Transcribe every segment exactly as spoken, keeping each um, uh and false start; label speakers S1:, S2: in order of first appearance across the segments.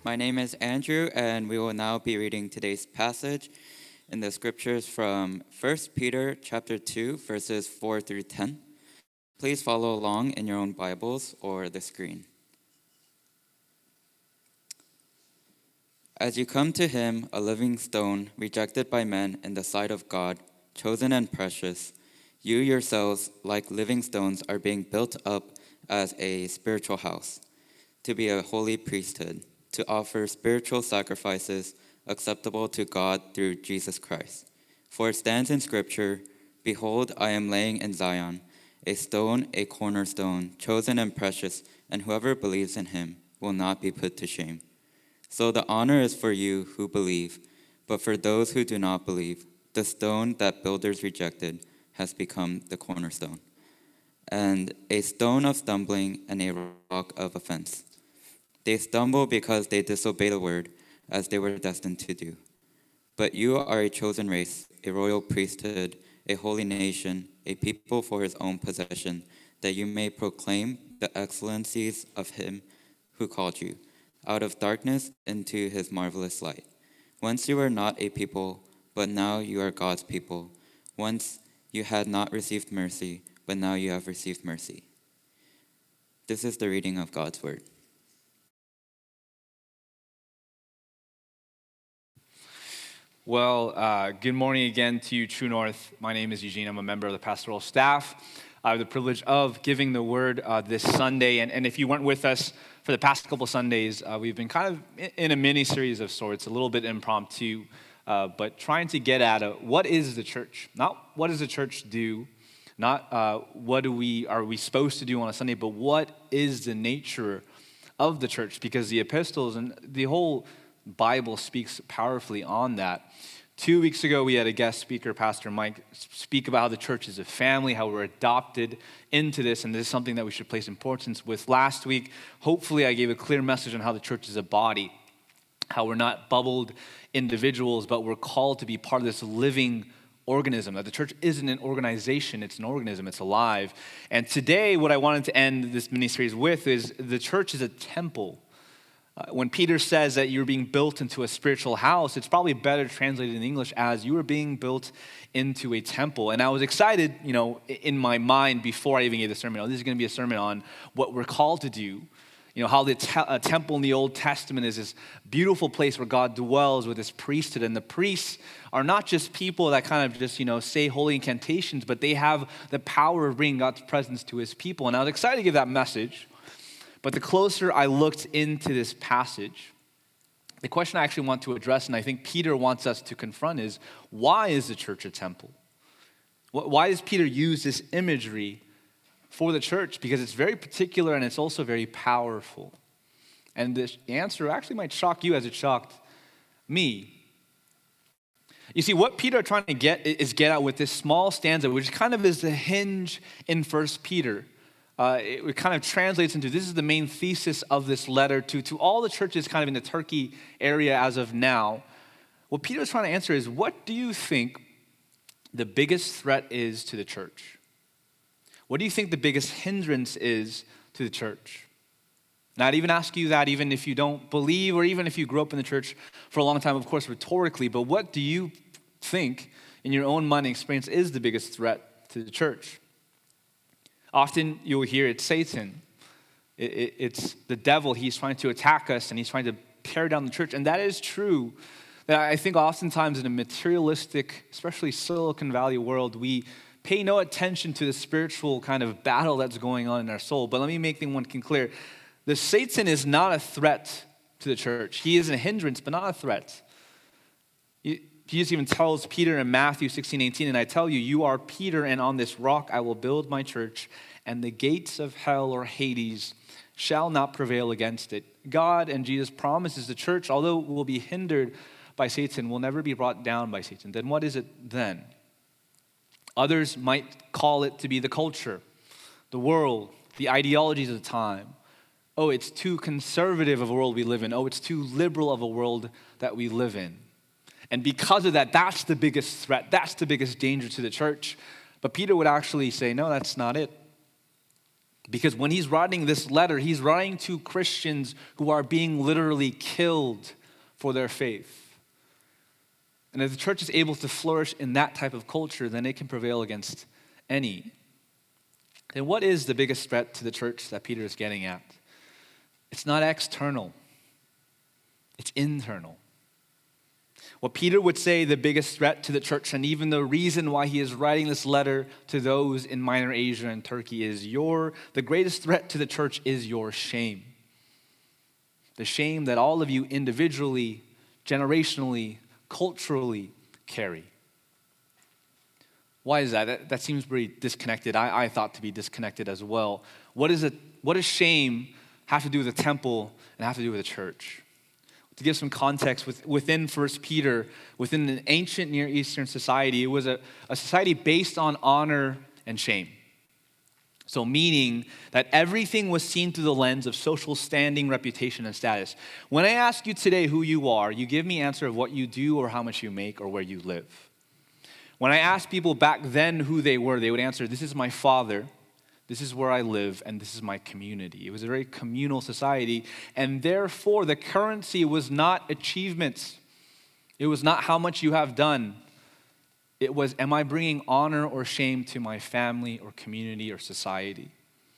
S1: My name is Andrew, and we will now be reading today's passage in the scriptures from First Peter chapter two, verses four through ten. Please follow along in your own Bibles or the screen. As you come to him, a living stone, rejected by men in the sight of God, chosen and precious, you yourselves, like living stones, are being built up as a spiritual house, to be a holy priesthood, to offer spiritual sacrifices acceptable to God through Jesus Christ. For it stands in Scripture, "Behold, I am laying in Zion a stone, a cornerstone, chosen and precious, and whoever believes in him will not be put to shame." So the honor is for you who believe, but for those who do not believe, the stone that builders rejected has become the cornerstone, and a stone of stumbling and a rock of offense. They stumble because they disobey the word, as they were destined to do. But you are a chosen race, a royal priesthood, a holy nation, a people for his own possession, that you may proclaim the excellencies of him who called you out of darkness into his marvelous light. Once you were not a people, but now you are God's people. Once you had not received mercy, but now you have received mercy. This is the reading of God's word.
S2: Well, uh, good morning again to you, True North. My name is Eugene. I'm a member of the pastoral staff. I have the privilege of giving the word uh, this Sunday. And, and if you weren't with us for the past couple Sundays, uh, we've been kind of in a mini-series of sorts, a little bit impromptu, uh, but trying to get at a, what is the church? Not what does the church do, not uh, what do we are we supposed to do on a Sunday, but what is the nature of the church? Because the epistles and the whole Bible speaks powerfully on that. Two weeks ago, we had a guest speaker, Pastor Mike, speak about how the church is a family, how we're adopted into this, and this is something that we should place importance with. Last week, hopefully I gave a clear message on how the church is a body, how we're not bubbled individuals, but we're called to be part of this living organism, that the church isn't an organization, it's an organism, it's alive. And today, what I wanted to end this mini-series with is the church is a temple. Uh, when Peter says that you're being built into a spiritual house, it's probably better translated in English as you are being built into a temple. And I was excited, you know, in my mind before I even gave the sermon. Oh, this is going to be a sermon on what we're called to do. You know, how the te- uh, temple in the Old Testament is this beautiful place where God dwells with his priesthood. And the priests are not just people that kind of just, you know, say holy incantations, but they have the power of bringing God's presence to his people. And I was excited to give that message. But the closer I looked into this passage, the question I actually want to address, and I think Peter wants us to confront, is why is the church a temple? Why does Peter use this imagery for the church? Because it's very particular and it's also very powerful. And the answer actually might shock you as it shocked me. You see, what Peter is trying to get is get out with this small stanza, which kind of is the hinge in First Peter. Uh, it, it kind of translates into, this is the main thesis of this letter to, to all the churches kind of in the Turkey area as of now. What Peter is trying to answer is, what do you think the biggest threat is to the church? What do you think the biggest hindrance is to the church? And I'd even ask you that even if you don't believe, or even if you grew up in the church for a long time, of course, rhetorically, but what do you think in your own mind and experience is the biggest threat to the church? Often you'll hear it's Satan. It, it, it's the devil. He's trying to attack us and he's trying to tear down the church. And that is true. That I think oftentimes in a materialistic, especially Silicon Valley world, we pay no attention to the spiritual kind of battle that's going on in our soul. But let me make one thing clear. The Satan is not a threat to the church. He is a hindrance, but not a threat. He, Jesus even tells Peter in Matthew sixteen eighteen, and I tell you, you are Peter, and on this rock I will build my church, and the gates of hell or Hades shall not prevail against it. God and Jesus promises the church, although it will be hindered by Satan, will never be brought down by Satan. Then what is it then? Others might call it to be the culture, the world, the ideologies of the time. Oh, it's too conservative of a world we live in. Oh, it's too liberal of a world that we live in. And because of that, that's the biggest threat. That's the biggest danger to the church. But Peter would actually say, no, that's not it. Because when he's writing this letter, he's writing to Christians who are being literally killed for their faith. And if the church is able to flourish in that type of culture, then it can prevail against any. And what is the biggest threat to the church that Peter is getting at? It's not external. It's internal. What Peter would say the biggest threat to the church, and even the reason why he is writing this letter to those in Minor Asia and Turkey, is your the greatest threat to the church is your shame. The shame that all of you individually, generationally, culturally carry. Why is that? That, that seems pretty disconnected. I, I thought to be disconnected as well. What is it? What does shame have to do with the temple and have to do with the church? To give some context, with, within First Peter, within an ancient Near Eastern society, it was a, a society based on honor and shame. So meaning that everything was seen through the lens of social standing, reputation, and status. When I ask you today who you are, you give me answer of what you do or how much you make or where you live. When I asked people back then who they were, they would answer, this is my father, this is where I live, and this is my community. It was a very communal society, and therefore the currency was not achievements. It was not how much you have done. It was, am I bringing honor or shame to my family or community or society?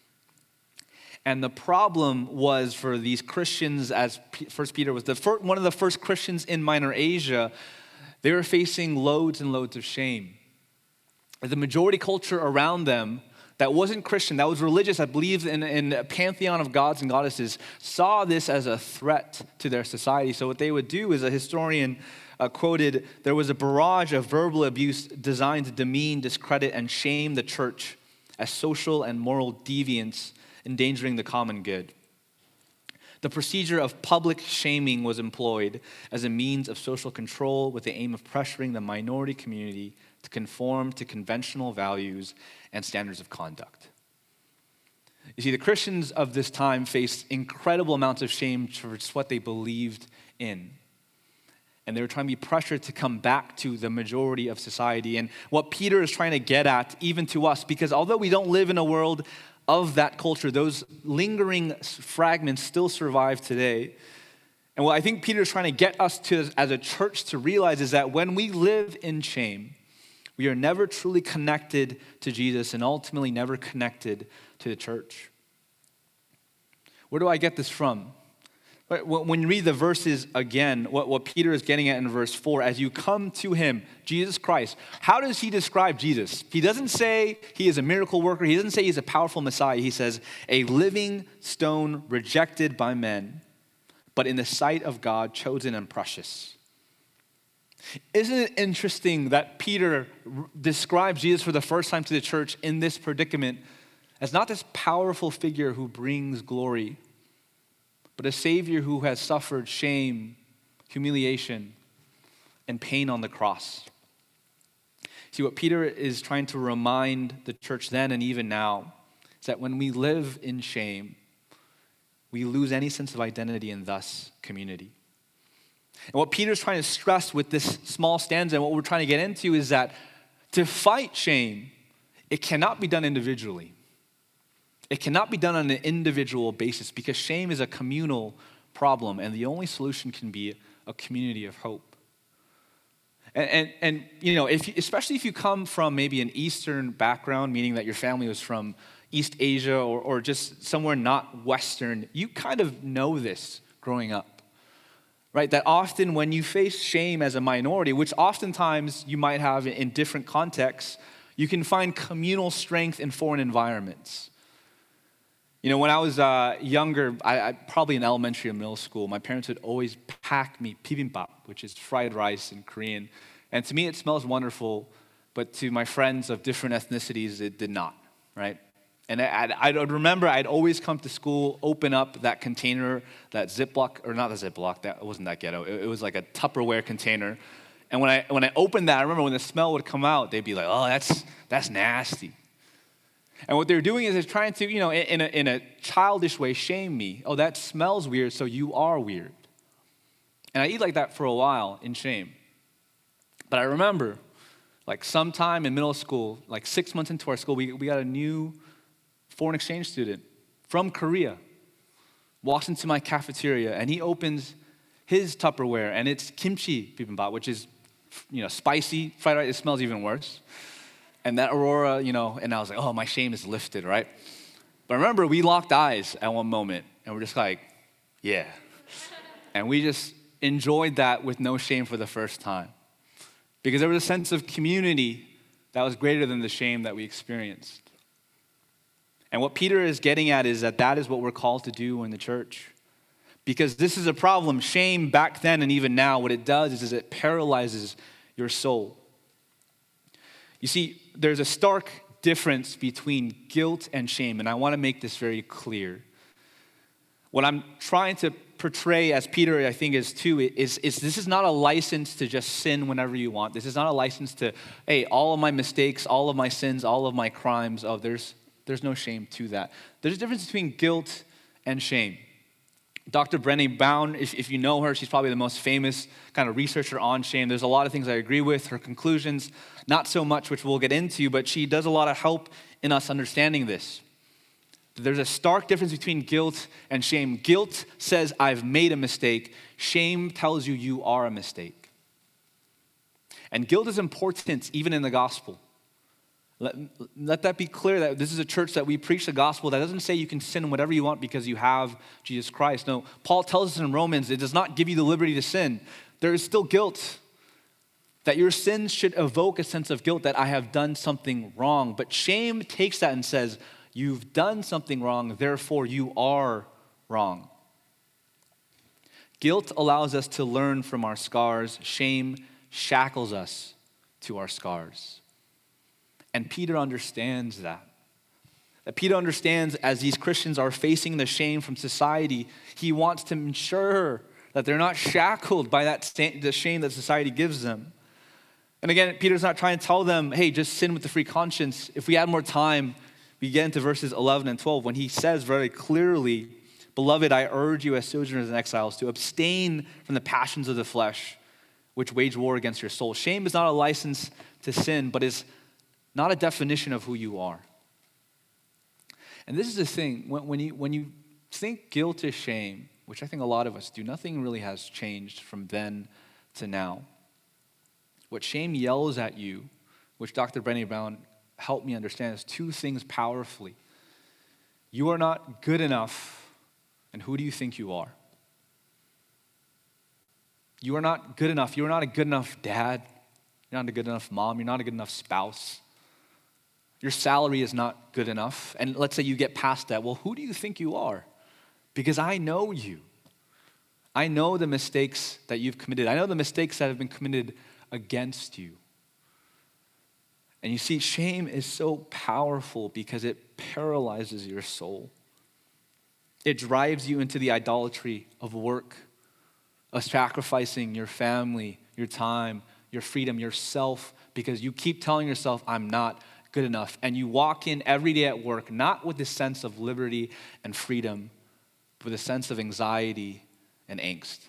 S2: And the problem was for these Christians, as First Peter was the first, one of the first Christians in Minor Asia, they were facing loads and loads of shame. The majority culture around them that wasn't Christian, that was religious, that believed in, in a pantheon of gods and goddesses, saw this as a threat to their society. So what they would do is, a historian uh, quoted, there was a barrage of verbal abuse designed to demean, discredit, and shame the church as social and moral deviants, endangering the common good. The procedure of public shaming was employed as a means of social control with the aim of pressuring the minority community to conform to conventional values and standards of conduct. You see, the Christians of this time faced incredible amounts of shame for just what they believed in. And they were trying to be pressured to come back to the majority of society. And what Peter is trying to get at, even to us, because although we don't live in a world of that culture, those lingering fragments still survive today. And what I think Peter is trying to get us to as a church to realize is that when we live in shame, we are never truly connected to Jesus and ultimately never connected to the church. Where do I get this from? When you read the verses again, what, what Peter is getting at in verse four, as you come to him, Jesus Christ, how does he describe Jesus? He doesn't say he is a miracle worker. He doesn't say he's a powerful Messiah. He says, a living stone rejected by men, but in the sight of God, chosen and precious. Isn't it interesting that Peter describes Jesus for the first time to the church in this predicament as not this powerful figure who brings glory, but a Savior who has suffered shame, humiliation, and pain on the cross? See, what Peter is trying to remind the church then and even now is that when we live in shame, we lose any sense of identity and thus community. And what Peter's trying to stress with this small stanza and what we're trying to get into is that to fight shame, it cannot be done individually. It cannot be done on an individual basis because shame is a communal problem, and the only solution can be a community of hope. And, and, and you know, if you, especially if you come from maybe an Eastern background, meaning that your family was from East Asia or, or just somewhere not Western, you kind of know this growing up. Right, that often when you face shame as a minority, which oftentimes you might have in different contexts, you can find communal strength in foreign environments. You know, when I was uh, younger, I, I probably in elementary and middle school, my parents would always pack me bibimbap, which is fried rice in Korean. And to me, it smells wonderful, but to my friends of different ethnicities, it did not, right? And I, I would remember I'd always come to school, open up that container, that Ziploc, or not the Ziploc, that wasn't that ghetto. It, it was like a Tupperware container. And when I when I opened that, I remember when the smell would come out, they'd be like, oh, that's that's nasty. And what they're doing is they're trying to, you know, in a, in a childish way, shame me. Oh, that smells weird, so you are weird. And I eat like that for a while in shame. But I remember, like sometime in middle school, like six months into our school, we, we got a new foreign exchange student. from Korea walks into my cafeteria and he opens his Tupperware and it's kimchi bibimbap, which is, you know, spicy fried rice. It smells even worse. And that Aurora, you know, and I was like, oh, my shame is lifted, right? But remember, we locked eyes at one moment and we're just like, yeah. And we just enjoyed that with no shame for the first time. Because there was a sense of community that was greater than the shame that we experienced. And what Peter is getting at is that that is what we're called to do in the church. Because this is a problem. Shame back then and even now, what it does is, is it paralyzes your soul. You see, there's a stark difference between guilt and shame, and I want to make this very clear. What I'm trying to portray, as Peter I think is too, is, is this is not a license to just sin whenever you want. This is not a license to, hey, all of my mistakes, all of my sins, all of my crimes, oh, there's, there's no shame to that. There's a difference between guilt and shame. Doctor Brené Brown, if, if you know her, she's probably the most famous kind of researcher on shame. There's a lot of things I agree with. Her conclusions, not so much, which we'll get into, but she does a lot of help in us understanding this. There's a stark difference between guilt and shame. Guilt says, I've made a mistake. Shame tells you you are a mistake. And guilt is important even in the gospel. Let, let that be clear that this is a church that we preach the gospel that doesn't say you can sin whatever you want because you have Jesus Christ. No, Paul tells us in Romans, it does not give you the liberty to sin. There is still guilt. That your sins should evoke a sense of guilt that I have done something wrong. But shame takes that and says, you've done something wrong, therefore you are wrong. Guilt allows us to learn from our scars. Shame shackles us to our scars. And Peter understands that. That Peter understands as these Christians are facing the shame from society, he wants to ensure that they're not shackled by that the shame that society gives them. And again, Peter's not trying to tell them, hey, just sin with the free conscience. If we had more time, we get into verses eleven and twelve when he says very clearly, beloved, I urge you as sojourners and exiles to abstain from the passions of the flesh, which wage war against your soul. Shame is not a license to sin, but is not a definition of who you are. And this is the thing, when, when, you, when you think guilt is shame, which I think a lot of us do, nothing really has changed from then to now. What shame yells at you, which Doctor Brené Brown helped me understand, is two things powerfully. You are not good enough, and who do you think you are? You are not good enough. You are not a good enough dad. You're not a good enough mom. You're not a good enough spouse. Your salary is not good enough. And let's say you get past that. Well, who do you think you are? Because I know you. I know the mistakes that you've committed. I know the mistakes that have been committed against you. And you see, shame is so powerful because it paralyzes your soul. It drives you into the idolatry of work, of sacrificing your family, your time, your freedom, yourself, because you keep telling yourself, I'm not good enough. And you walk in every day at work, not with this sense of liberty and freedom, but with a sense of anxiety and angst.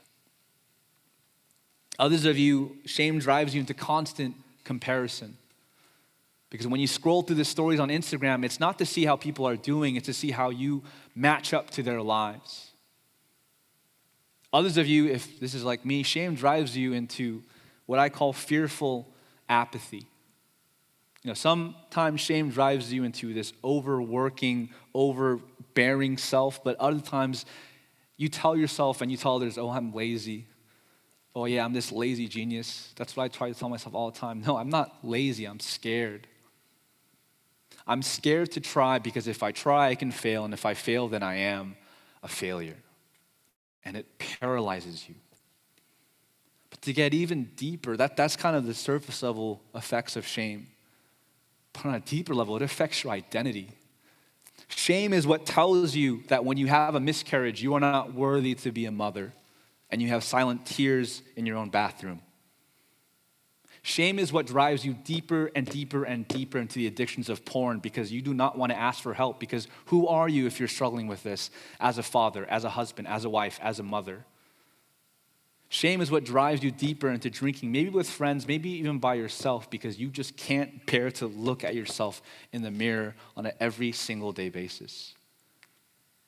S2: Others of you, shame drives you into constant comparison. Because when you scroll through the stories on Instagram, it's not to see how people are doing, it's to see how you match up to their lives. Others of you, if this is like me, shame drives you into what I call fearful apathy. You know, sometimes shame drives you into this overworking, overbearing self, but other times you tell yourself and you tell others, oh, I'm lazy. Oh yeah, I'm this lazy genius. That's what I try to tell myself all the time. No, I'm not lazy, I'm scared. I'm scared to try because if I try, I can fail, and if I fail, then I am a failure. And it paralyzes you. But to get even deeper, that, that's kind of the surface level effects of shame. But on a deeper level, it affects your identity. Shame is what tells you that when you have a miscarriage, you are not worthy to be a mother, and you have silent tears in your own bathroom. Shame is what drives you deeper and deeper and deeper into the addictions of porn because you do not want to ask for help, because who are you if you're struggling with this as a father, as a husband, as a wife, as a mother? Shame is what drives you deeper into drinking, maybe with friends, maybe even by yourself, because you just can't bear to look at yourself in the mirror on an every single day basis.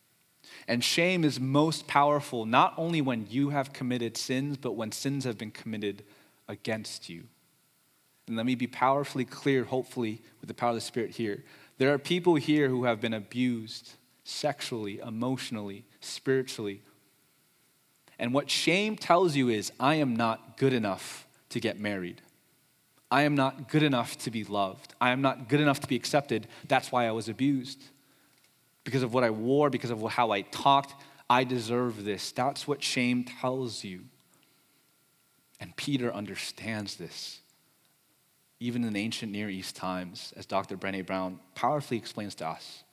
S2: And shame is most powerful not only when you have committed sins, but when sins have been committed against you. And let me be powerfully clear, hopefully, with the power of the Spirit here. There are people here who have been abused sexually, emotionally, spiritually. And what shame tells you is, I am not good enough to get married. I am not good enough to be loved. I am not good enough to be accepted. That's why I was abused. Because of what I wore, because of how I talked, I deserve this. That's what shame tells you. And Peter understands this. Even in ancient Near East times, as Doctor Brené Brown powerfully explains to us.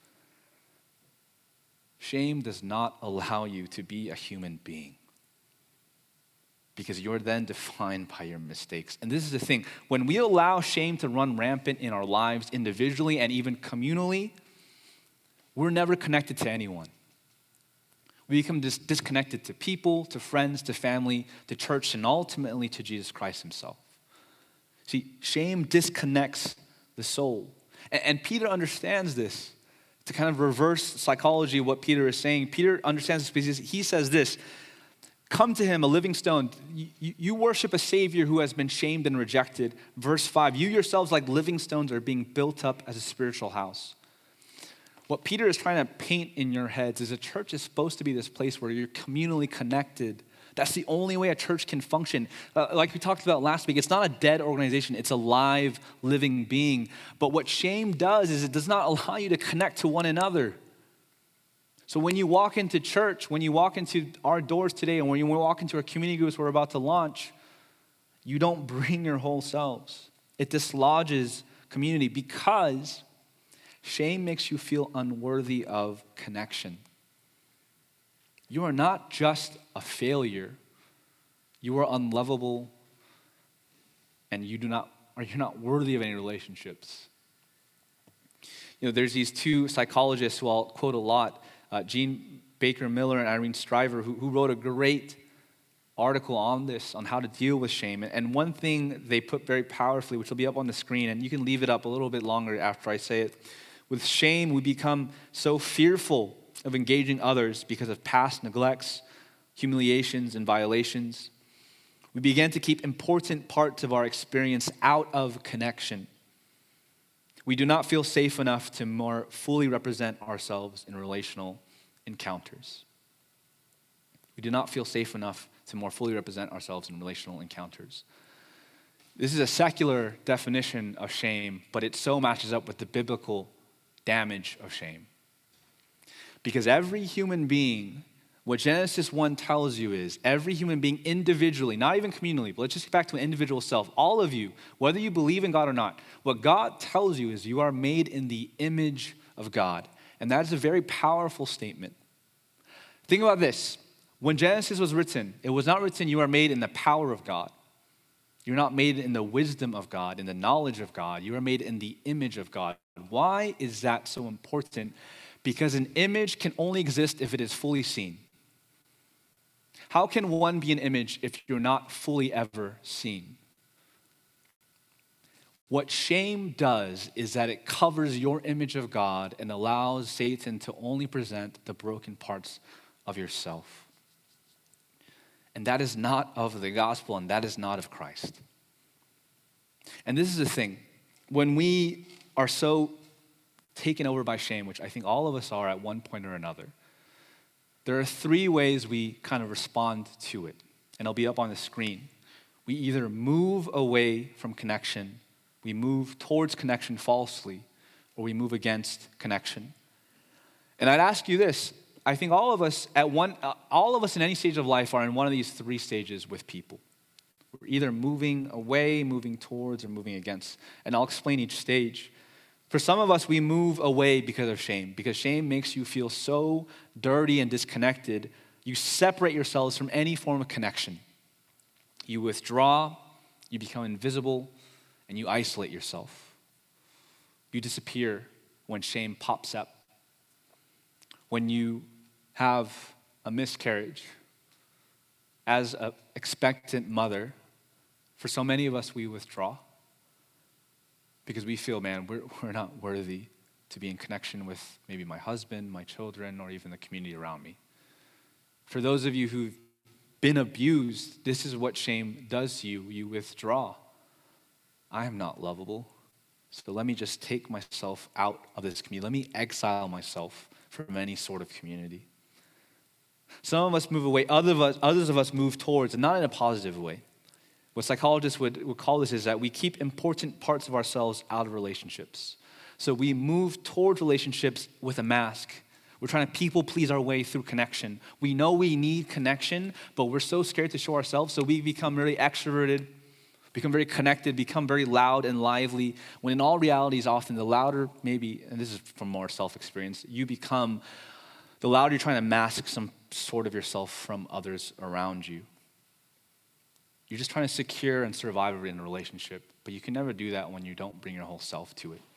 S2: Shame does not allow you to be a human being, because you're then defined by your mistakes. And this is the thing. When we allow shame to run rampant in our lives individually and even communally, we're never connected to anyone. We become dis- disconnected to people, to friends, to family, to church, and ultimately to Jesus Christ himself. See, shame disconnects the soul. And, and Peter understands this. To kind of reverse psychology of what Peter is saying, Peter understands this because he says this, come to him, a living stone. You, you worship a Savior who has been shamed and rejected. Verse five, you yourselves like living stones are being built up as a spiritual house. What Peter is trying to paint in your heads is a church is supposed to be this place where you're communally connected. That's the only way a church can function. Uh, like we talked about last week, it's not a dead organization, it's a live, living being. But what shame does is it does not allow you to connect to one another. So when you walk into church, when you walk into our doors today, and when you walk into our community groups we're about to launch, you don't bring your whole selves. It dislodges community because shame makes you feel unworthy of connection. You are not just a failure. You are unlovable, and you do not, or you're not worthy of any relationships. You know, there's these two psychologists who I'll quote a lot, uh, Jean Baker Miller and Irene Striver, who, who wrote a great article on this, on how to deal with shame. And one thing they put very powerfully, which will be up on the screen, and you can leave it up a little bit longer after I say it. With shame, we become so fearful of engaging others because of past neglects, humiliations, and violations. We begin to keep important parts of our experience out of connection. We do not feel safe enough to more fully represent ourselves in relational encounters. We do not feel safe enough to more fully represent ourselves in relational encounters. This is a secular definition of shame, but it so matches up with the biblical damage of shame. Because every human being, what Genesis one tells you is, every human being individually, not even communally, but let's just get back to an individual self, all of you, whether you believe in God or not, what God tells you is you are made in the image of God. And that is a very powerful statement. Think about this. When Genesis was written, it was not written you are made in the power of God. You're not made in the wisdom of God, in the knowledge of God. You are made in the image of God. Why is that so important? Because an image can only exist if it is fully seen. How can one be an image if you're not fully ever seen? What shame does is that it covers your image of God and allows Satan to only present the broken parts of yourself. And that is not of the gospel, and that is not of Christ. And this is the thing. When we are so taken over by shame, which I think all of us are at one point or another, there are three ways we kind of respond to it, and it'll be up on the screen. We either move away from connection, we move towards connection falsely, or we move against connection. And I'd ask you this, I think all of us at one, uh, all of us in any stage of life are in one of these three stages with people. We're either moving away, moving towards, or moving against. And I'll explain each stage. For some of us, we move away because of shame, because shame makes you feel so dirty and disconnected, you separate yourselves from any form of connection. You withdraw, you become invisible, and you isolate yourself. You disappear when shame pops up. When you have a miscarriage, as an expectant mother, for so many of us, we withdraw. Because we feel, man, we're, we're not worthy to be in connection with maybe my husband, my children, or even the community around me. For those of you who've been abused, this is what shame does to you. You withdraw. I am not lovable, so let me just take myself out of this community. Let me exile myself from any sort of community. Some of us move away, other of us, others of us move towards, and not in a positive way. What psychologists would, would call this is that we keep important parts of ourselves out of relationships. So we move towards relationships with a mask. We're trying to people please our way through connection. We know we need connection, but we're so scared to show ourselves, so we become really extroverted, become very connected, become very loud and lively, when in all realities, often the louder maybe, and this is from more self-experience, you become, the louder you're trying to mask some sort of yourself from others around you. You're just trying to secure and survive in a relationship, but you can never do that when you don't bring your whole self to it.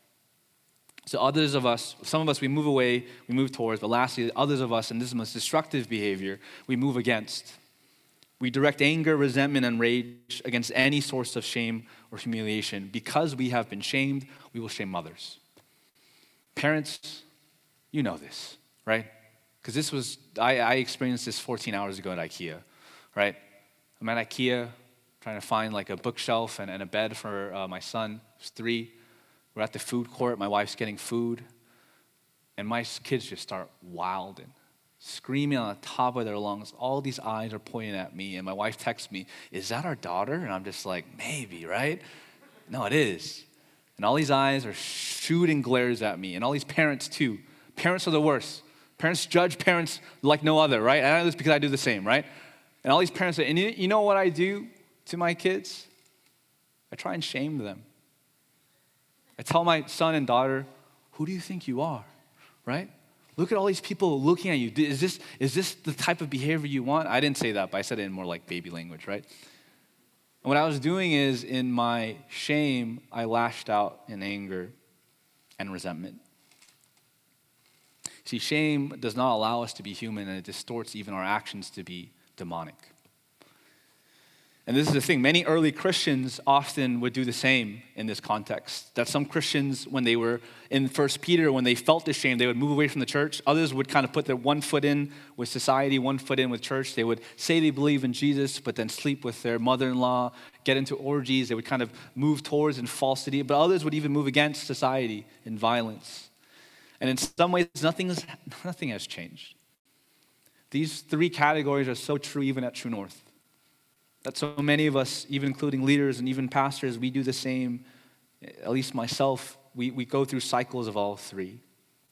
S2: So others of us, some of us, we move away, we move towards, but lastly, others of us, and this is the most destructive behavior, we move against. We direct anger, resentment, and rage against any source of shame or humiliation. Because we have been shamed, we will shame others. Parents, you know this, right? Because this was, I, I experienced this fourteen hours ago at IKEA, right? I'm at IKEA trying to find like a bookshelf and, and a bed for uh, my son, who's three. We're at the food court, my wife's getting food, and my kids just start wilding, screaming on the top of their lungs. All these eyes are pointing at me, and my wife texts me, "Is that our daughter?" And I'm just like, maybe, right? No, it is. And all these eyes are shooting glares at me, and all these parents too. Parents are the worst. Parents judge parents like no other, right? And I know this because I do the same, right? And all these parents, and you know what I do to my kids? I try and shame them. I tell my son and daughter, who do you think you are, right? Look at all these people looking at you. Is this, is this the type of behavior you want? I didn't say that, but I said it in more like baby language, right? And what I was doing is, in my shame, I lashed out in anger and resentment. See, shame does not allow us to be human, and it distorts even our actions to be demonic. And this is the thing, many early Christians often would do the same in this context. That some Christians, when they were in First Peter, when they felt ashamed, they would move away from the church. Others would kind of put their one foot in with society, one foot in with church. They would say they believe in Jesus, but then sleep with their mother-in-law, get into orgies. They would kind of move towards in falsity. But others would even move against society in violence. And in some ways, nothing, is, nothing has changed. These three categories are so true even at True North. That so many of us, even including leaders and even pastors, we do the same. At least myself, we, we go through cycles of all three.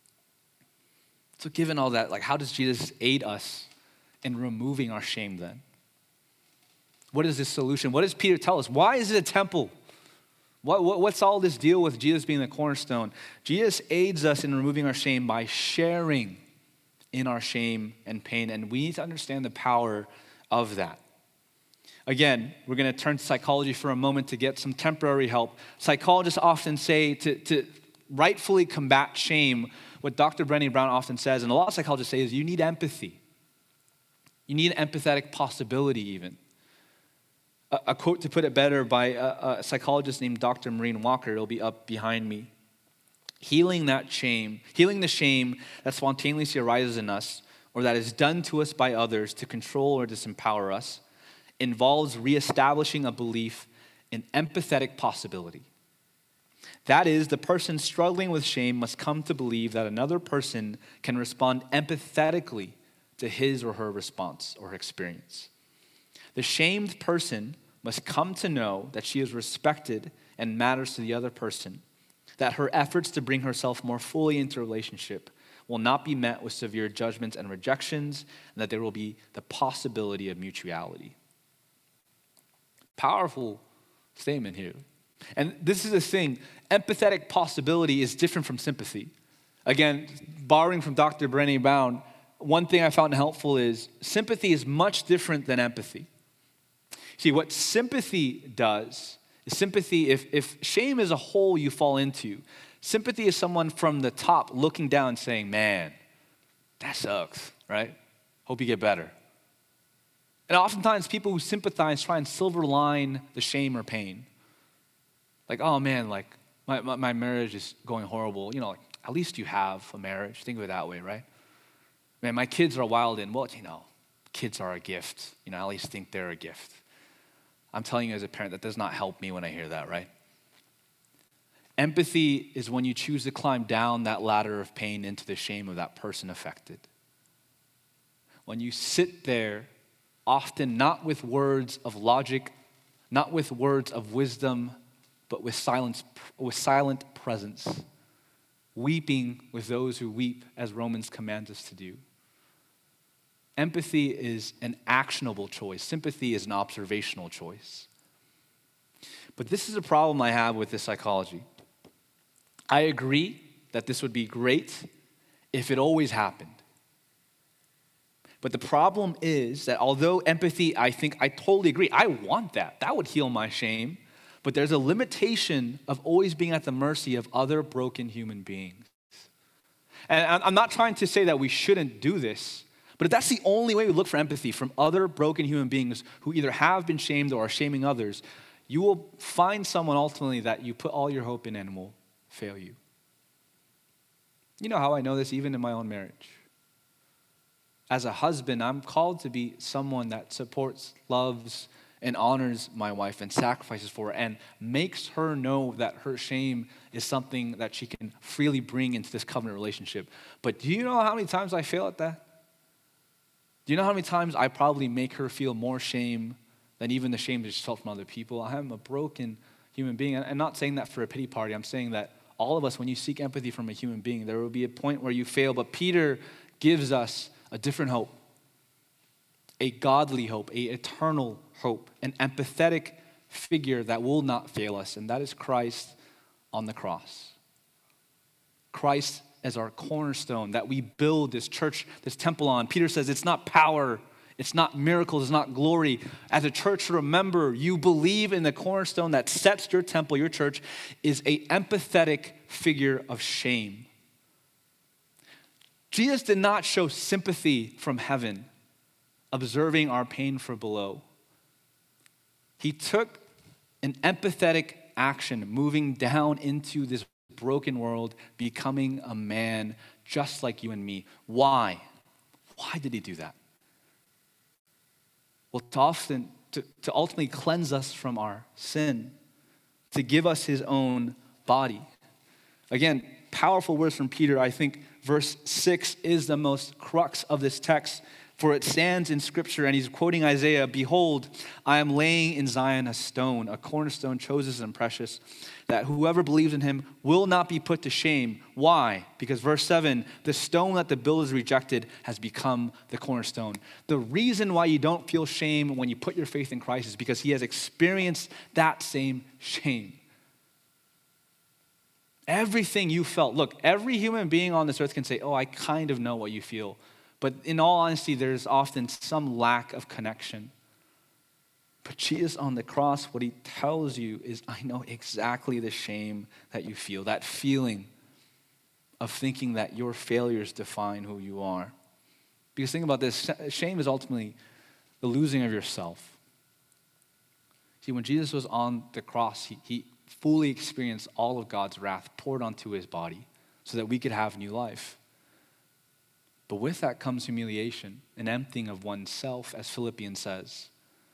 S2: So given all that, like, how does Jesus aid us in removing our shame then? What is this solution? What does Peter tell us? Why is it a temple? What, what, what's all this deal with Jesus being the cornerstone? Jesus aids us in removing our shame by sharing in our shame and pain, and we need to understand the power of that. Again, we're going to turn to psychology for a moment to get some temporary help. Psychologists often say to, to rightfully combat shame, what Doctor Brené Brown often says, and a lot of psychologists say, is you need empathy. You need empathetic possibility even. A, a quote to put it better by a, a psychologist named Doctor Maureen Walker, it'll be up behind me. Healing that shame, healing the shame that spontaneously arises in us or that is done to us by others to control or disempower us, involves reestablishing a belief in empathetic possibility. That is, the person struggling with shame must come to believe that another person can respond empathetically to his or her response or experience. The shamed person must come to know that she is respected and matters to the other person, that her efforts to bring herself more fully into a relationship will not be met with severe judgments and rejections, and that there will be the possibility of mutuality. Powerful statement here. And this is the thing, empathetic possibility is different from sympathy. Again, borrowing from Doctor Brené Brown, one thing I found helpful is sympathy is much different than empathy. See, what sympathy does is sympathy, if, if shame is a hole you fall into, sympathy is someone from the top looking down saying, man, that sucks, right? Hope you get better. And oftentimes people who sympathize try and silver line the shame or pain. Like, oh man, like my, my, my marriage is going horrible. You know, like, at least you have a marriage. Think of it that way, right? Man, my kids are wild and, well, you know, kids are a gift. You know, I at least think they're a gift. I'm telling you as a parent, that does not help me when I hear that, right? Empathy is when you choose to climb down that ladder of pain into the shame of that person affected. When you sit there, often not with words of logic, not with words of wisdom, but with silence, with silent presence, weeping with those who weep, as Romans commands us to do. Empathy is an actionable choice. Sympathy is an observational choice. But this is a problem I have with this psychology. I agree that this would be great if it always happened. But the problem is that although empathy, I think, I totally agree. I want that. That would heal my shame. But there's a limitation of always being at the mercy of other broken human beings. And I'm not trying to say that we shouldn't do this, but if that's the only way we look for empathy from other broken human beings who either have been shamed or are shaming others, you will find someone ultimately that you put all your hope in and will fail you. You know how I know this even in my own marriage. As a husband, I'm called to be someone that supports, loves, and honors my wife and sacrifices for her and makes her know that her shame is something that she can freely bring into this covenant relationship. But do you know how many times I fail at that? Do you know how many times I probably make her feel more shame than even the shame that she felt from other people? I am a broken human being. And I'm not saying that for a pity party. I'm saying that all of us, when you seek empathy from a human being, there will be a point where you fail. But Peter gives us a different hope, a godly hope, a eternal hope, an empathetic figure that will not fail us, and that is Christ on the cross. Christ as our cornerstone that we build this church, this temple on. Peter says it's not power, it's not miracles, it's not glory. As a church, remember, you believe in the cornerstone that sets your temple, your church, is a empathetic figure of shame. Jesus did not show sympathy from heaven, observing our pain from below. He took an empathetic action, moving down into this broken world, becoming a man just like you and me. Why? Why did he do that? Well, to often, to, to ultimately cleanse us from our sin, to give us his own body. Again, powerful words from Peter. I think verse six is the most crux of this text, for it stands in Scripture, and he's quoting Isaiah, "Behold, I am laying in Zion a stone, a cornerstone chosen and precious, that whoever believes in him will not be put to shame." Why? Because verse seven, the stone that the builders rejected has become the cornerstone. The reason why you don't feel shame when you put your faith in Christ is because he has experienced that same shame. Everything you felt. Look, every human being on this earth can say, "Oh, I kind of know what you feel." But in all honesty, there's often some lack of connection. But Jesus on the cross, what he tells you is, I know exactly the shame that you feel, that feeling of thinking that your failures define who you are. Because think about this, shame is ultimately the losing of yourself. See, when Jesus was on the cross, he, he fully experienced all of God's wrath poured onto his body so that we could have new life. But with that comes humiliation, an emptying of oneself, as Philippians says.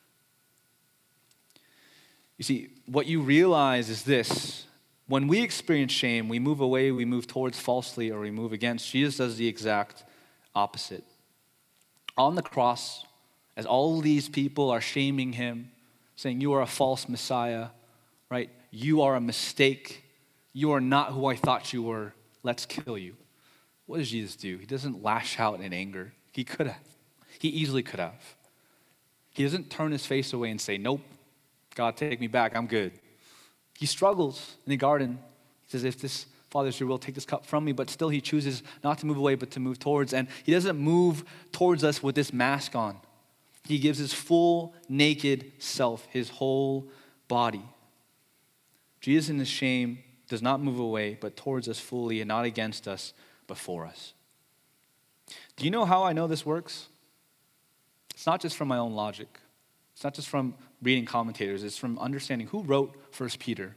S2: You see, what you realize is this: when we experience shame, we move away, we move towards falsely, or we move against. Jesus does the exact opposite. On the cross, as all these people are shaming him, saying, "You are a false Messiah," right? "You are a mistake. You are not who I thought you were. Let's kill you." What does Jesus do? He doesn't lash out in anger. He could have. He easily could have. He doesn't turn his face away and say, "Nope, God, take me back. I'm good." He struggles in the garden. He says, "If this, Father, is your will, take this cup from me." But still he chooses not to move away, but to move towards. And he doesn't move towards us with this mask on. He gives his full, naked self, his whole body. Jesus in his shame does not move away, but towards us fully, and not against us, but for us. Do you know how I know this works? It's not just from my own logic. It's not just from reading commentators. It's from understanding who wrote First Peter.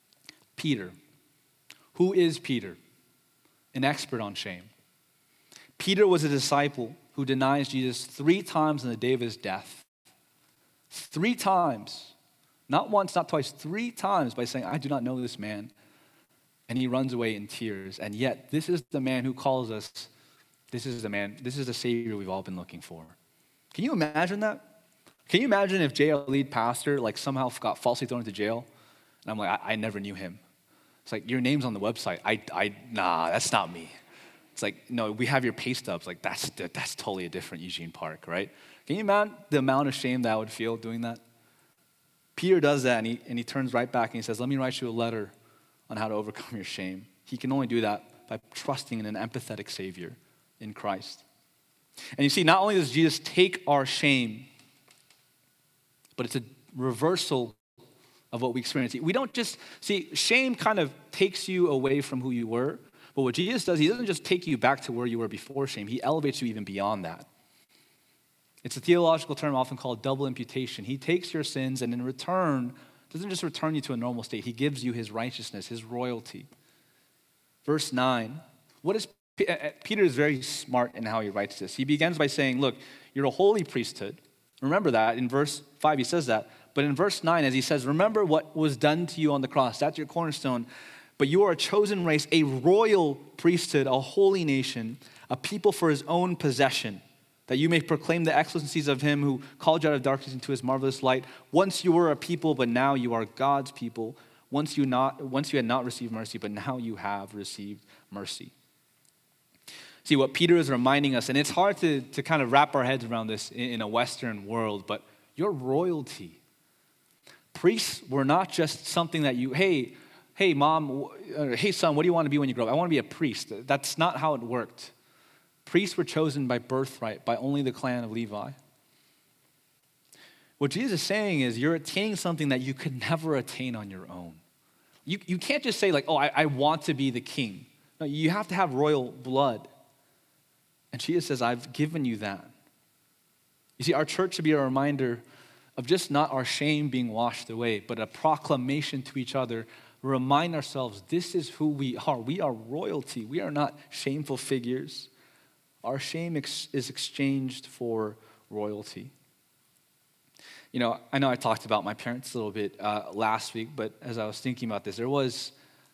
S2: Peter. Who is Peter? An expert on shame. Peter was a disciple who denies Jesus three times on the day of his death. Three times. Not once, not twice, three times by saying, I do not know this man. And he runs away in tears. And yet, this is the man who calls us, this is the man, this is the Savior we've all been looking for. Can you imagine that? Can you imagine if J L lead pastor like somehow got falsely thrown into jail? And I'm like, I, I never knew him. It's like, your name's on the website. I, I, nah, that's not me. It's like, no, we have your pay stubs. Like, that's that's totally a different Eugene Park, right? Can you imagine the amount of shame that I would feel doing that? Peter does that, and he, and he turns right back and he says, let me write you a letter on how to overcome your shame. He can only do that by trusting in an empathetic Savior in Christ. And you see, not only does Jesus take our shame, but it's a reversal of what we experience. We don't just, see, shame kind of takes you away from who you were, but what Jesus does, he doesn't just take you back to where you were before shame, he elevates you even beyond that. It's a theological term often called double imputation. He takes your sins and in return, doesn't just return you to a normal state, he gives you his righteousness, his royalty. Verse nine, what is, Peter is very smart in how he writes this. He begins by saying, look, you're a holy priesthood. Remember that, in verse five he says that. But in verse nine, as he says, remember what was done to you on the cross. That's your cornerstone. But you are a chosen race, a royal priesthood, a holy nation, a people for his own possession, that you may proclaim the excellencies of him who called you out of darkness into his marvelous light. Once you were a people, but now you are God's people. Once you not, once you had not received mercy, but now you have received mercy. See, what Peter is reminding us, and it's hard to, to kind of wrap our heads around this in, in a Western world, but your royalty. Priests were not just something that you, hey, hey, mom, or, hey, son, what do you want to be when you grow up? I want to be a priest. That's not how it worked. Priests were chosen by birthright, by only the clan of Levi. What Jesus is saying is you're attaining something that you could never attain on your own. You, you can't just say like, oh, I, I want to be the king. No, you have to have royal blood. And Jesus says, I've given you that. You see, our church should be a reminder of just not our shame being washed away, but a proclamation to each other. Remind ourselves, this is who we are. We are royalty. We are not shameful figures. Our shame ex- is exchanged for royalty. You know, I know I talked about my parents a little bit uh, last week, but as I was thinking about this, there was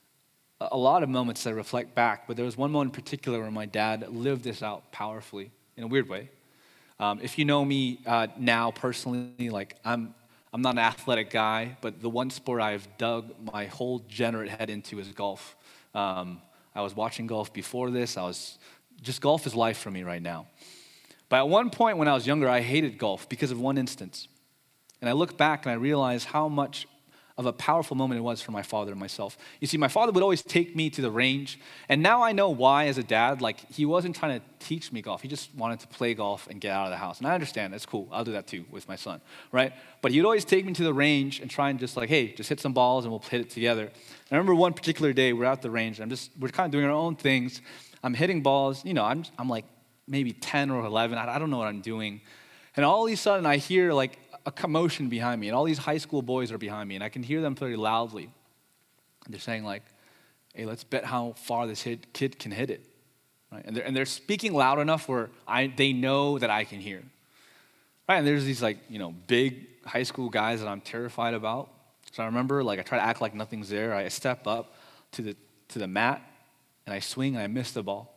S2: a lot of moments that I reflect back, but there was one moment in particular where my dad lived this out powerfully in a weird way. Um, if you know me uh, now personally, like I'm I'm not an athletic guy, but the one sport I've dug my whole degenerate head into is golf. Um, I was watching golf before this. I was just golf is life for me right now. But at one point when I was younger, I hated golf because of one instance. And I look back and I realize how much of a powerful moment it was for my father and myself. You see, my father would always take me to the range, and now I know why as a dad. Like, he wasn't trying to teach me golf. He just wanted to play golf and get out of the house. And I understand, that's cool. I'll do that too with my son, right? But he'd always take me to the range and try and just like, hey, just hit some balls and we'll hit it together. And I remember one particular day, we're at the range, and I'm just, we're kind of doing our own things. I'm hitting balls, you know, I'm, I'm like maybe ten or eleven. I, I don't know what I'm doing. And all of a sudden, I hear like a commotion behind me, and all these high school boys are behind me, and I can hear them very loudly. And they're saying like, hey, let's bet how far this hit, kid can hit it. Right? And, they're, and they're speaking loud enough where I, they know that I can hear. Right? And there's these like, you know, big high school guys that I'm terrified about. So I remember like I try to act like nothing's there. I step up to the to the mat, and I swing, and I miss the ball.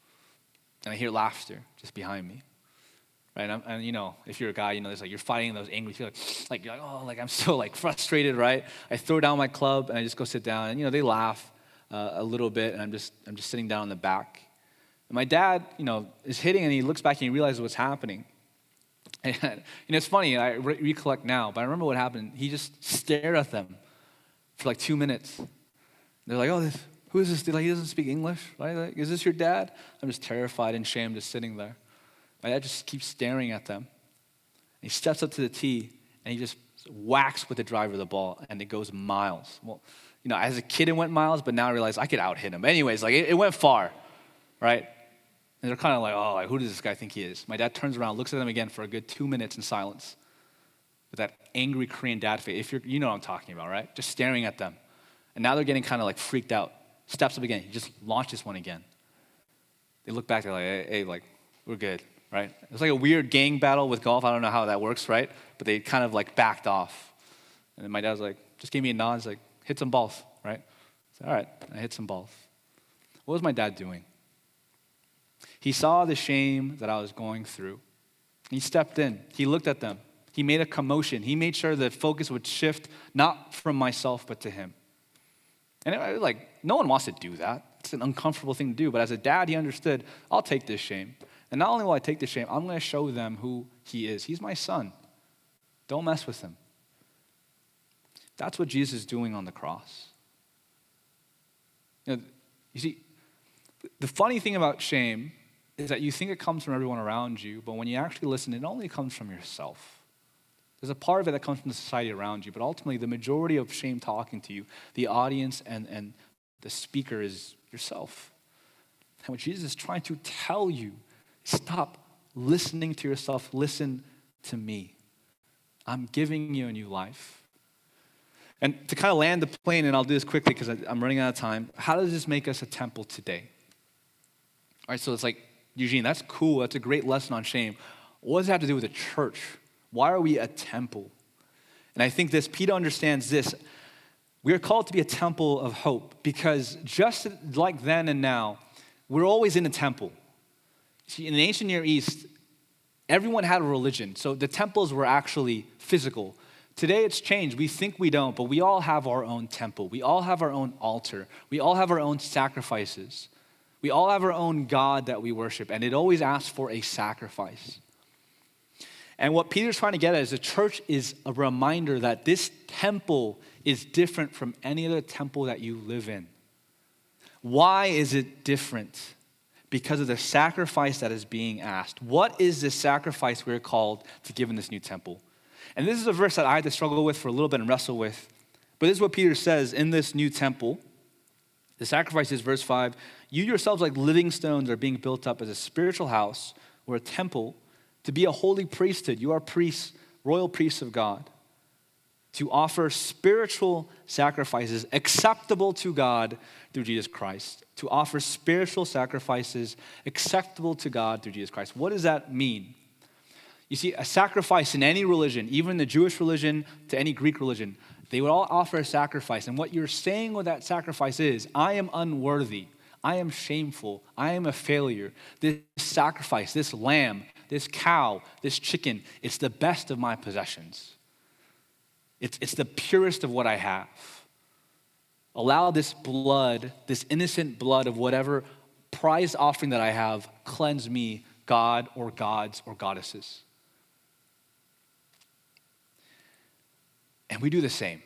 S2: And I hear laughter just behind me. Right, and, and you know, if you're a guy, you know, there's like you're fighting those angry feelings, like, like you're like, oh, like I'm so like frustrated, right? I throw down my club and I just go sit down, and you know, they laugh uh, a little bit, and I'm just I'm just sitting down in the back. And my dad, you know, is hitting, and he looks back and he realizes what's happening. And you know, it's funny, I re- recollect now, but I remember what happened. He just stared at them for like two minutes. They're like, oh, this, who is this? Like, he doesn't speak English, right? Like, is this your dad? I'm just terrified and shamed, just sitting there. My dad just keeps staring at them. He steps up to the tee, and he just whacks with the driver of the ball, and it goes miles. Well, you know, as a kid, it went miles, but now I realize I could out-hit him. Anyways, like, it, it went far, right? And they're kind of like, oh, like, who does this guy think he is? My dad turns around, looks at them again for a good two minutes in silence with that angry Korean dad face. If you're, you know what I'm talking about, right? Just staring at them. And now they're getting kind of, like, freaked out. Steps up again. He just launches one again. They look back, they're like, hey, hey like, we're good, right? It's like a weird gang battle with golf. I don't know how that works, right? But they kind of like backed off. And then my dad was like, just gave me a nod. He's like, hit some balls, right? I said, all right, I hit some balls. What was my dad doing? He saw the shame that I was going through. He stepped in. He looked at them. He made a commotion. He made sure the focus would shift not from myself, but to him. And it, it was like, no one wants to do that. It's an uncomfortable thing to do. But as a dad, he understood, I'll take this shame. And not only will I take this shame, I'm going to show them who he is. He's my son. Don't mess with him. That's what Jesus is doing on the cross. You know, you see, the funny thing about shame is that you think it comes from everyone around you, but when you actually listen, it only comes from yourself. There's a part of it that comes from the society around you, but ultimately the majority of shame talking to you, the audience and, and the speaker is yourself. And what Jesus is trying to tell you, stop listening to yourself, listen to me. I'm giving you a new life. And to kind of land the plane, and I'll do this quickly because I'm running out of time, how does this make us a temple today? All right, so it's like, Eugene, that's cool. That's a great lesson on shame. What does it have to do with the church? Why are we a temple? And I think this, Peter understands this. We are called to be a temple of hope because just like then and now, we're always in a temple. See, in the ancient Near East, everyone had a religion. So the temples were actually physical. Today it's changed. We think we don't, but we all have our own temple. We all have our own altar. We all have our own sacrifices. We all have our own God that we worship, and it always asks for a sacrifice. And what Peter's trying to get at is the church is a reminder that this temple is different from any other temple that you live in. Why is it different? Because of the sacrifice that is being asked. What is the sacrifice we're called to give in this new temple? And this is a verse that I had to struggle with for a little bit and wrestle with. But this is what Peter says in this new temple. The sacrifice is verse five. You yourselves like living stones are being built up as a spiritual house or a temple to be a holy priesthood. You are priests, royal priests of God. To offer spiritual sacrifices acceptable to God through Jesus Christ. To offer spiritual sacrifices acceptable to God through Jesus Christ. What does that mean? You see, a sacrifice in any religion, even the Jewish religion to any Greek religion, they would all offer a sacrifice. And what you're saying with that sacrifice is, I am unworthy. I am shameful. I am a failure. This sacrifice, this lamb, this cow, this chicken, it's the best of my possessions. It's, it's the purest of what I have. Allow this blood, this innocent blood of whatever prized offering that I have, cleanse me, God or gods or goddesses. And we do the same.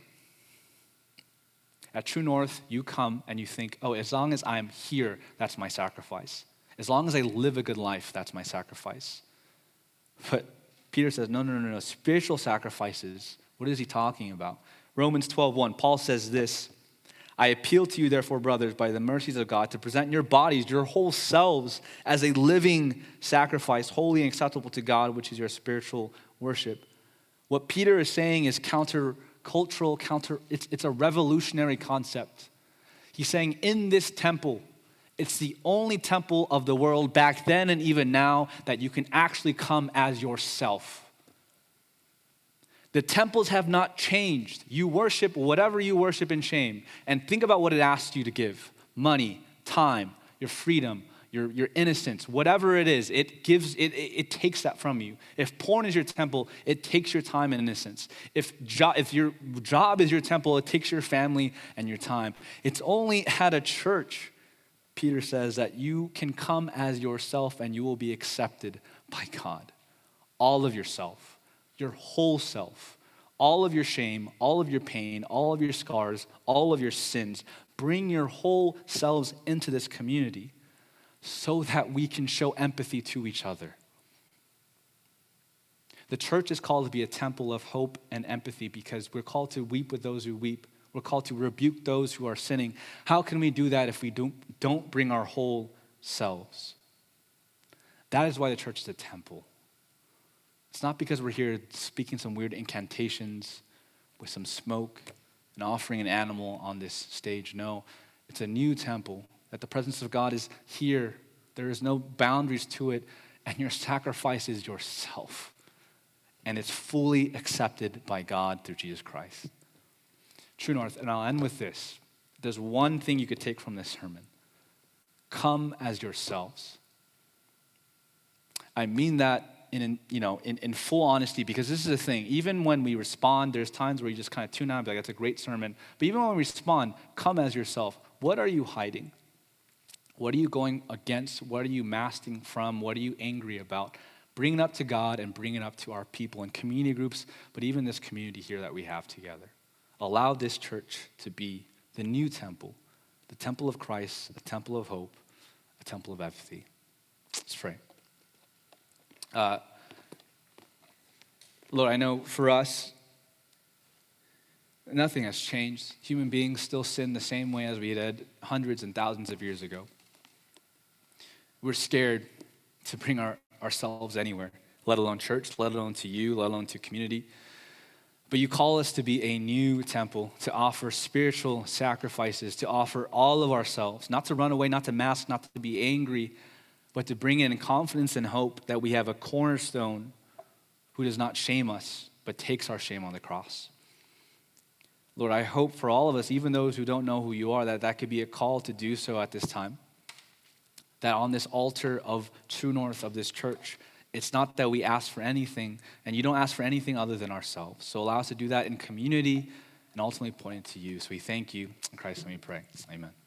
S2: At True North, you come and you think, oh, as long as I'm here, that's my sacrifice. As long as I live a good life, that's my sacrifice. But Peter says, no, no, no, no. Spiritual sacrifices, what is he talking about? Romans twelve one, Paul says this, I appeal to you, therefore, brothers, by the mercies of God, to present your bodies, your whole selves, as a living sacrifice, holy and acceptable to God, which is your spiritual worship. What Peter is saying is counter-cultural, counter, it's, it's a revolutionary concept. He's saying in this temple, it's the only temple of the world back then and even now that you can actually come as yourself. The temples have not changed. You worship whatever you worship in shame. And think about what it asks you to give. Money, time, your freedom, your, your innocence, whatever it is, it gives, it, it, it takes that from you. If porn is your temple, it takes your time and innocence. If, jo- if your job is your temple, it takes your family and your time. It's only at a church, Peter says, that you can come as yourself and you will be accepted by God. All of yourself. Your whole self, all of your shame, all of your pain, all of your scars, all of your sins. Bring your whole selves into this community so that we can show empathy to each other. The church is called to be a temple of hope and empathy because we're called to weep with those who weep. We're called to rebuke those who are sinning. How can we do that if we don't, don't bring our whole selves? That is why the church is a temple. It's not because we're here speaking some weird incantations with some smoke and offering an animal on this stage. No, it's a new temple that the presence of God is here. There is no boundaries to it. and your sacrifice is yourself. And it's fully accepted by God through Jesus Christ. True North, and I'll end with this. There's one thing you could take from this sermon. Come as yourselves. I mean that in, you know, in, in full honesty, because this is the thing. Even when we respond, there's times where you just kind of tune out and be like, that's a great sermon. But even when we respond, come as yourself. What are you hiding? What are you going against? What are you masking from? What are you angry about? Bring it up to God and bring it up to our people and community groups, but even this community here that we have together. Allow this church to be the new temple, the temple of Christ, a temple of hope, a temple of empathy. Let's pray. Uh, Lord, I know for us, nothing has changed. Human beings still sin the same way as we did hundreds and thousands of years ago. We're scared to bring our, ourselves anywhere, let alone church, let alone to you, let alone to community. But you call us to be a new temple, to offer spiritual sacrifices, to offer all of ourselves, not to run away, not to mask, not to be angry, but to bring in confidence and hope that we have a cornerstone who does not shame us, but takes our shame on the cross. Lord, I hope for all of us, even those who don't know who you are, that that could be a call to do so at this time. That on this altar of True North, of this church, it's not that we ask for anything, and you don't ask for anything other than ourselves. So allow us to do that in community and ultimately point it to you. So we thank you. In Christ, let me pray. Amen.